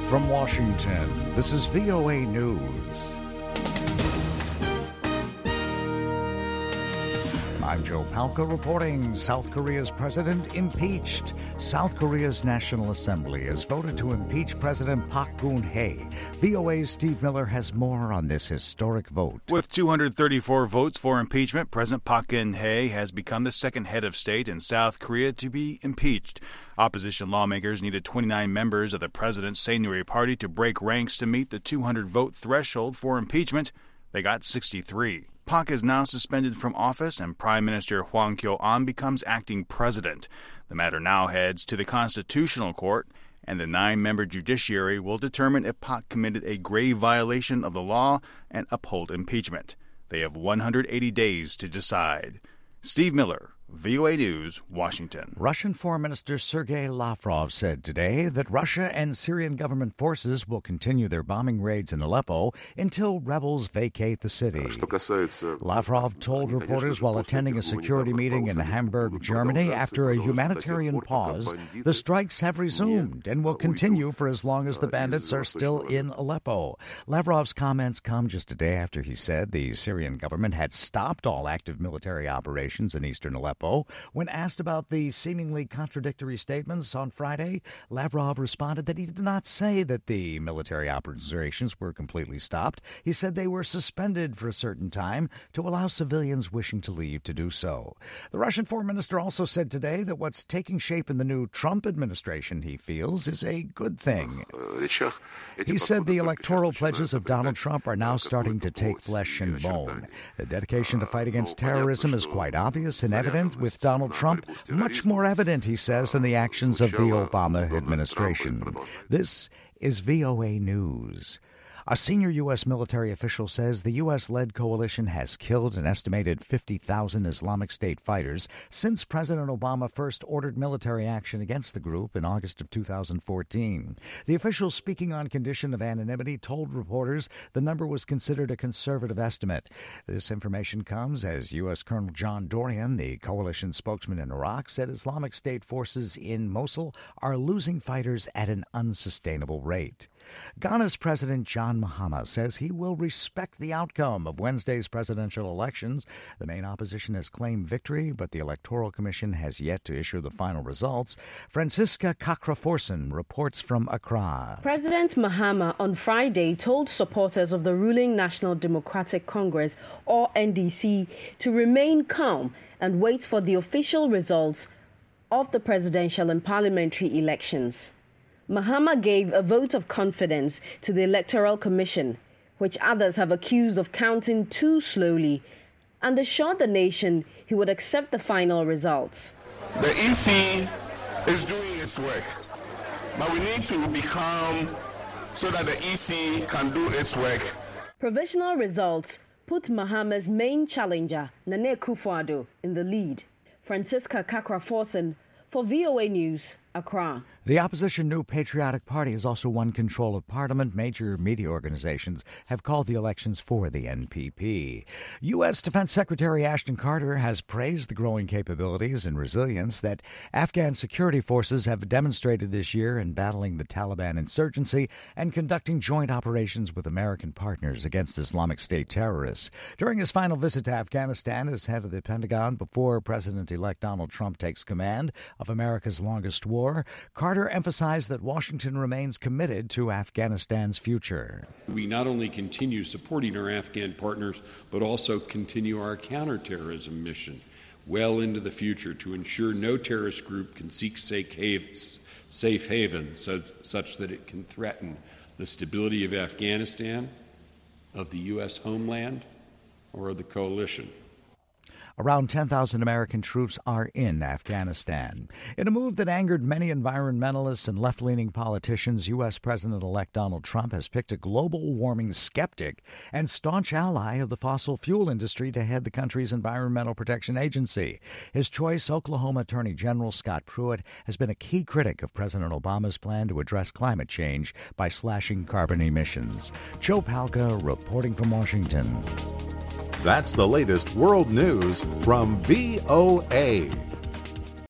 From Washington, this is VOA News. I'm Joe Palca reporting. South Korea's president impeached. South Korea's National Assembly has voted to impeach President Park Geun-hye. VOA's Steve Miller has more on this historic vote. With 234 votes for impeachment, President Park Geun-hye has become the second head of state in South Korea to be impeached. Opposition lawmakers needed 29 members of the president's Saenuri party to break ranks to meet the 200-vote threshold for impeachment. They got 63. Park is now suspended from office, and Prime Minister Hwang Kyo-ahn becomes acting president. The matter now heads to the Constitutional Court, and the 9-member judiciary will determine if Park committed a grave violation of the law and uphold impeachment. They have 180 days to decide. Steve Miller, VOA News, Washington. Russian Foreign Minister Sergei Lavrov said today that Russia and Syrian government forces will continue their bombing raids in Aleppo until rebels vacate the city. Lavrov told reporters while attending a security meeting in Hamburg, Germany, after a humanitarian pause, the strikes have resumed and will continue for as long as the bandits are still in Aleppo. Lavrov's comments come just a day after he said the Syrian government had stopped all active military operations in eastern Aleppo. When asked about the seemingly contradictory statements on Friday, Lavrov responded that he did not say that the military operations were completely stopped. He said they were suspended for a certain time to allow civilians wishing to leave to do so. The Russian foreign minister also said today that what's taking shape in the new Trump administration, he feels, is a good thing. He said the electoral pledges of Donald Trump are now starting to take flesh and bone. The dedication to fight against terrorism is quite obvious and evident, with Donald Trump much more evident, he says, than the actions of the Obama administration. This is VOA News. A senior U.S. military official says the U.S.-led coalition has killed an estimated 50,000 Islamic State fighters since President Obama first ordered military action against the group in August of 2014. The official, speaking on condition of anonymity, told reporters the number was considered a conservative estimate. This information comes as U.S. Colonel John Dorian, the coalition spokesman in Iraq, said Islamic State forces in Mosul are losing fighters at an unsustainable rate. Ghana's President John Mahama says he will respect the outcome of Wednesday's presidential elections. The main opposition has claimed victory, but the Electoral Commission has yet to issue the final results. Francisca Kakraforsen reports from Accra. President Mahama on Friday told supporters of the ruling National Democratic Congress, or NDC, to remain calm and wait for the official results of the presidential and parliamentary elections. Mahama gave a vote of confidence to the Electoral Commission, which others have accused of counting too slowly, and assured the nation he would accept the final results. The EC is doing its work, but we need to be calm so that the EC can do its work. Provisional results put Mahama's main challenger, Nana Akufo-Addo, in the lead. Francisca Kakraforsen for VOA News, Accra. The opposition New Patriotic Party has also won control of Parliament. Major media organizations have called the elections for the NPP. U.S. Defense Secretary Ashton Carter has praised the growing capabilities and resilience that Afghan security forces have demonstrated this year in battling the Taliban insurgency and conducting joint operations with American partners against Islamic State terrorists. During his final visit to Afghanistan as head of the Pentagon before President-elect Donald Trump takes command of America's longest war, Carter emphasized that Washington remains committed to Afghanistan's future. We not only continue supporting our Afghan partners, but also continue our counterterrorism mission well into the future to ensure no terrorist group can seek safe haven such that it can threaten the stability of Afghanistan, of the U.S. homeland, or of the coalition. Around 10,000 American troops are in Afghanistan. In a move that angered many environmentalists and left-leaning politicians, U.S. President-elect Donald Trump has picked a global warming skeptic and staunch ally of the fossil fuel industry to head the country's Environmental Protection Agency. His choice, Oklahoma Attorney General Scott Pruitt, has been a key critic of President Obama's plan to address climate change by slashing carbon emissions. Joe Palca reporting from Washington. That's the latest world news from VOA.